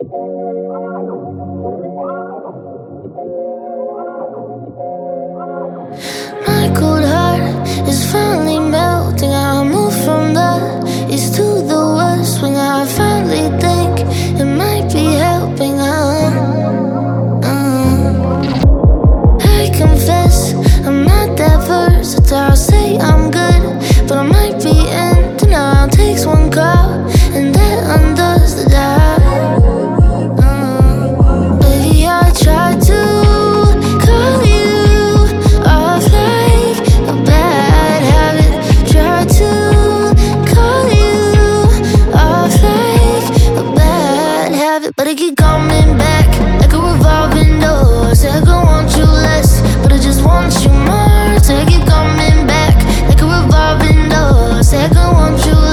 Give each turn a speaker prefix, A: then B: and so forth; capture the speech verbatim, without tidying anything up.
A: My cold heart is finally melting. I move from the east to the west when I finally think it might be helping. Uh, uh. I confess I'm not that versatile. Say I'm good, but I might be in denial. Takes one call and that undoes the doubt. Uh, baby, I tried to call you off like a bad habit. Tried to call you off like a bad habit, but it keep coming back like a revolving door. Say I don't want you less, but I just want you more. Say I keep coming back like a revolving door. Say I don't want you